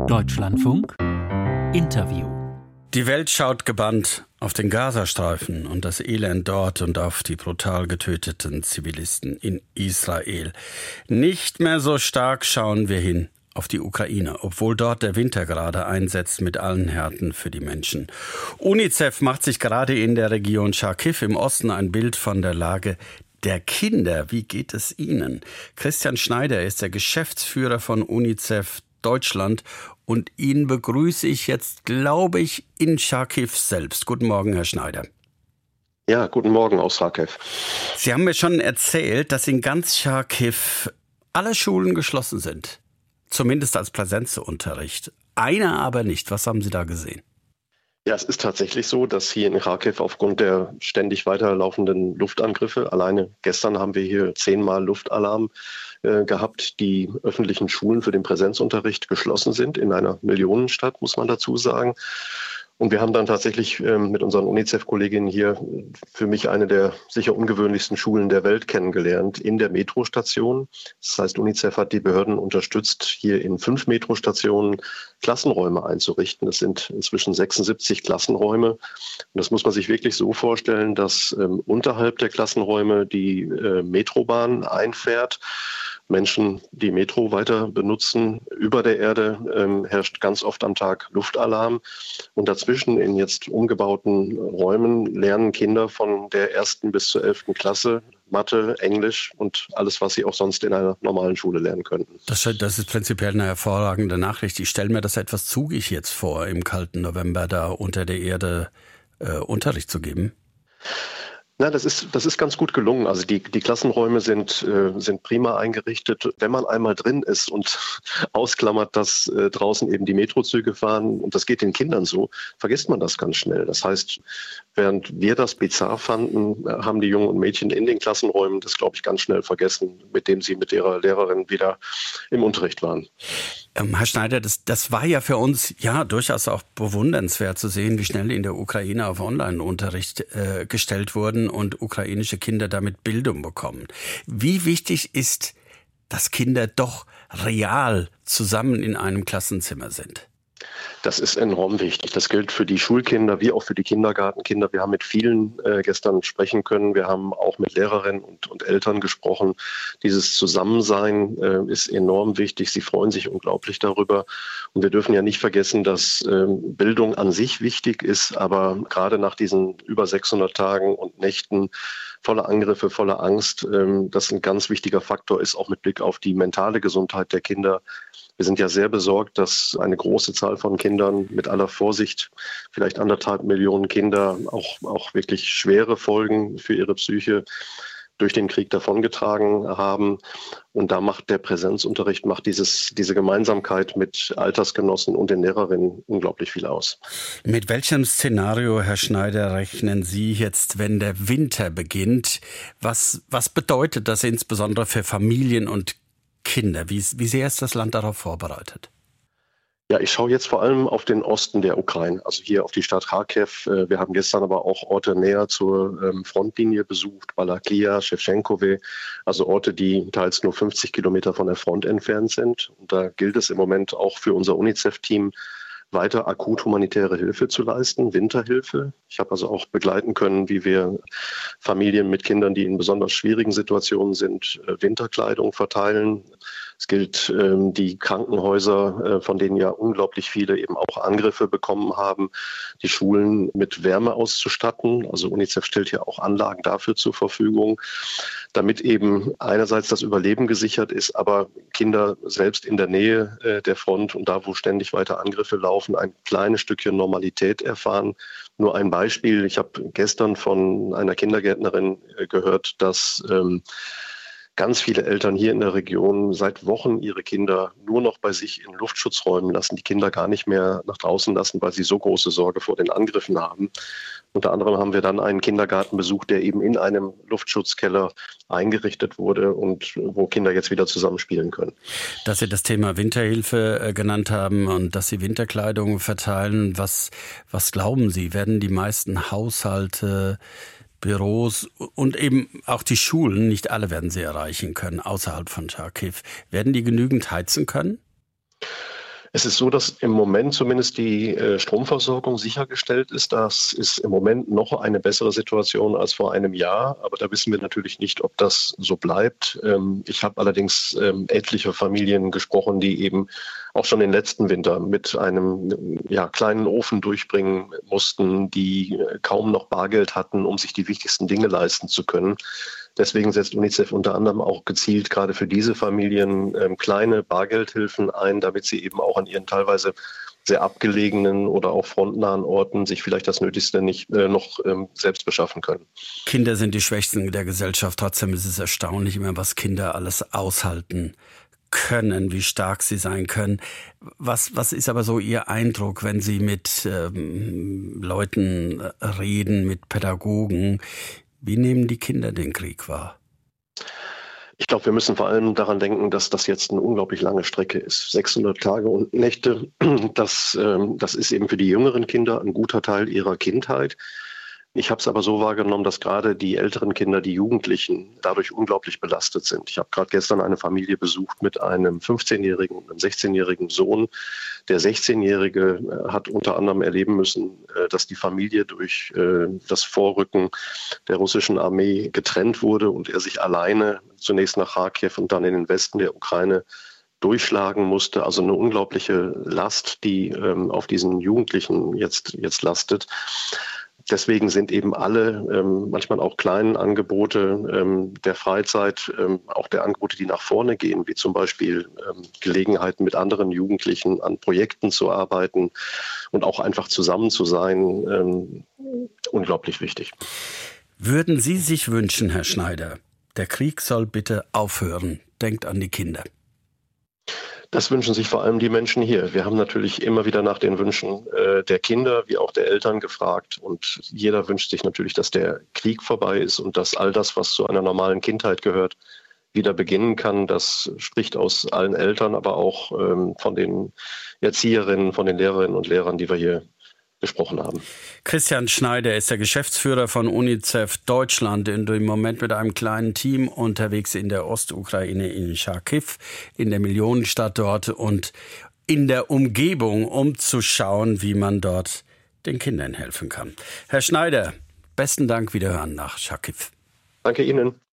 Deutschlandfunk Interview. Die Welt schaut gebannt auf den Gazastreifen und das Elend dort und auf die brutal getöteten Zivilisten in Israel. Nicht mehr so stark schauen wir hin auf die Ukraine, obwohl dort der Winter gerade einsetzt mit allen Härten für die Menschen. UNICEF macht sich gerade in der Region Charkiw im Osten ein Bild von der Lage der Kinder. Wie geht es ihnen? Christian Schneider ist der Geschäftsführer von UNICEF Deutschland und ihn begrüße ich jetzt, glaube ich, in Charkiw selbst. Guten Morgen, Herr Schneider. Ja, guten Morgen aus Charkiw. Sie haben mir schon erzählt, dass in ganz Charkiw alle Schulen geschlossen sind. Zumindest als Präsenzunterricht. Eine aber nicht. Was haben Sie da gesehen? Ja, es ist tatsächlich so, dass hier in Charkiw aufgrund der ständig weiterlaufenden Luftangriffe, alleine gestern haben wir hier 10-mal Luftalarm gehabt, die öffentlichen Schulen für den Präsenzunterricht geschlossen sind, in einer Millionenstadt, muss man dazu sagen. Und wir haben dann tatsächlich mit unseren UNICEF-Kolleginnen hier für mich eine der sicher ungewöhnlichsten Schulen der Welt kennengelernt in der Metrostation. Das heißt, UNICEF hat die Behörden unterstützt, hier in 5 Metrostationen Klassenräume einzurichten. Das sind inzwischen 76 Klassenräume. Und das muss man sich wirklich so vorstellen, dass unterhalb der Klassenräume die Metrobahn einfährt. Menschen die Metro weiter benutzen. Über der Erde herrscht ganz oft am Tag Luftalarm. Und dazwischen in jetzt umgebauten Räumen lernen Kinder von der 1. bis zur 11. Klasse Mathe, Englisch und alles, was sie auch sonst in einer normalen Schule lernen könnten. Das ist prinzipiell eine hervorragende Nachricht. Ich stelle mir das etwas zugig jetzt vor, im kalten November da unter der Erde Unterricht zu geben. Na, das ist ganz gut gelungen. Also die Klassenräume sind prima eingerichtet. Wenn man einmal drin ist und ausklammert, dass draußen eben die Metrozüge fahren, und das geht den Kindern so, vergisst man das ganz schnell. Das heißt, während wir das bizarr fanden, haben die Jungen und Mädchen in den Klassenräumen das, glaube ich, ganz schnell vergessen, mit dem sie mit ihrer Lehrerin wieder im Unterricht waren. Herr Schneider, das war ja für uns ja durchaus auch bewundernswert zu sehen, wie schnell in der Ukraine auf Online-Unterricht gestellt wurden und ukrainische Kinder damit Bildung bekommen. Wie wichtig ist, dass Kinder doch real zusammen in einem Klassenzimmer sind? Das ist enorm wichtig. Das gilt für die Schulkinder wie auch für die Kindergartenkinder. Wir haben mit vielen gestern sprechen können. Wir haben auch mit Lehrerinnen und Eltern gesprochen. Dieses Zusammensein ist enorm wichtig. Sie freuen sich unglaublich darüber. Und wir dürfen ja nicht vergessen, dass Bildung an sich wichtig ist. Aber gerade nach diesen über 600 Tagen und Nächten voller Angriffe, voller Angst, das ein ganz wichtiger Faktor ist, auch mit Blick auf die mentale Gesundheit der Kinder. Wir sind ja sehr besorgt, dass eine große Zahl von Kindern mit aller Vorsicht, vielleicht 1,5 Millionen Kinder, auch wirklich schwere Folgen für ihre Psyche durch den Krieg davongetragen haben. Und da macht der Präsenzunterricht, diese Gemeinsamkeit mit Altersgenossen und den Lehrerinnen unglaublich viel aus. Mit welchem Szenario, Herr Schneider, rechnen Sie jetzt, wenn der Winter beginnt? Was bedeutet das insbesondere für Familien und Kinder? Wie sehr ist das Land darauf vorbereitet? Ja, ich schaue jetzt vor allem auf den Osten der Ukraine, also hier auf die Stadt Charkiw. Wir haben gestern aber auch Orte näher zur Frontlinie besucht, Balaklia, Schewtschenkowe, also Orte, die teils nur 50 Kilometer von der Front entfernt sind. Und da gilt es im Moment auch für unser UNICEF-Team, weiter akut humanitäre Hilfe zu leisten, Winterhilfe. Ich habe also auch begleiten können, wie wir Familien mit Kindern, die in besonders schwierigen Situationen sind, Winterkleidung verteilen. Es gilt die Krankenhäuser, von denen ja unglaublich viele eben auch Angriffe bekommen haben, die Schulen mit Wärme auszustatten. Also UNICEF stellt ja auch Anlagen dafür zur Verfügung, damit eben einerseits das Überleben gesichert ist, aber Kinder selbst in der Nähe der Front und da, wo ständig weiter Angriffe laufen, ein kleines Stückchen Normalität erfahren. Nur ein Beispiel. Ich habe gestern von einer Kindergärtnerin gehört, dass ganz viele Eltern hier in der Region seit Wochen ihre Kinder nur noch bei sich in Luftschutzräumen lassen, die Kinder gar nicht mehr nach draußen lassen, weil sie so große Sorge vor den Angriffen haben. Unter anderem haben wir dann einen Kindergarten besucht, der eben in einem Luftschutzkeller eingerichtet wurde und wo Kinder jetzt wieder zusammenspielen können. Dass Sie das Thema Winterhilfe genannt haben und dass Sie Winterkleidung verteilen, was glauben Sie, werden die meisten Haushalte, Büros und eben auch die Schulen, nicht alle werden sie erreichen können, außerhalb von Charkiw. Werden die genügend heizen können? Es ist so, dass im Moment zumindest die Stromversorgung sichergestellt ist. Das ist im Moment noch eine bessere Situation als vor einem Jahr. Aber da wissen wir natürlich nicht, ob das so bleibt. Ich habe allerdings etliche Familien gesprochen, die eben auch schon den letzten Winter mit einem kleinen Ofen durchbringen mussten, die kaum noch Bargeld hatten, um sich die wichtigsten Dinge leisten zu können. Deswegen setzt UNICEF unter anderem auch gezielt gerade für diese Familien kleine Bargeldhilfen ein, damit sie eben auch an ihren teilweise sehr abgelegenen oder auch frontnahen Orten sich vielleicht das Nötigste nicht noch selbst beschaffen können. Kinder sind die Schwächsten der Gesellschaft. Trotzdem ist es erstaunlich immer, was Kinder alles aushalten können, wie stark sie sein können. Was ist aber so Ihr Eindruck, wenn Sie mit Leuten reden, mit Pädagogen? Wie nehmen die Kinder den Krieg wahr? Ich glaube, wir müssen vor allem daran denken, dass das jetzt eine unglaublich lange Strecke ist. 600 Tage und Nächte, das ist eben für die jüngeren Kinder ein guter Teil ihrer Kindheit. Ich habe es aber so wahrgenommen, dass gerade die älteren Kinder, die Jugendlichen, dadurch unglaublich belastet sind. Ich habe gerade gestern eine Familie besucht mit einem 15-jährigen und einem 16-jährigen Sohn. Der 16-jährige hat unter anderem erleben müssen, dass die Familie durch das Vorrücken der russischen Armee getrennt wurde und er sich alleine zunächst nach Charkiw und dann in den Westen der Ukraine durchschlagen musste. Also eine unglaubliche Last, die auf diesen Jugendlichen jetzt lastet. Deswegen sind eben alle, manchmal auch kleinen Angebote der Freizeit, auch der Angebote, die nach vorne gehen, wie zum Beispiel Gelegenheiten mit anderen Jugendlichen an Projekten zu arbeiten und auch einfach zusammen zu sein, unglaublich wichtig. Würden Sie sich wünschen, Herr Schneider, der Krieg soll bitte aufhören? Denkt an die Kinder. Das wünschen sich vor allem die Menschen hier. Wir haben natürlich immer wieder nach den Wünschen der Kinder wie auch der Eltern gefragt. Und jeder wünscht sich natürlich, dass der Krieg vorbei ist und dass all das, was zu einer normalen Kindheit gehört, wieder beginnen kann. Das spricht aus allen Eltern, aber auch von den Erzieherinnen, von den Lehrerinnen und Lehrern, die wir hier gesprochen haben. Christian Schneider ist der Geschäftsführer von UNICEF Deutschland und im Moment mit einem kleinen Team unterwegs in der Ostukraine in Charkiw, in der Millionenstadt dort und in der Umgebung, um zu schauen, wie man dort den Kindern helfen kann. Herr Schneider, besten Dank, wiederhören nach Charkiw. Danke Ihnen.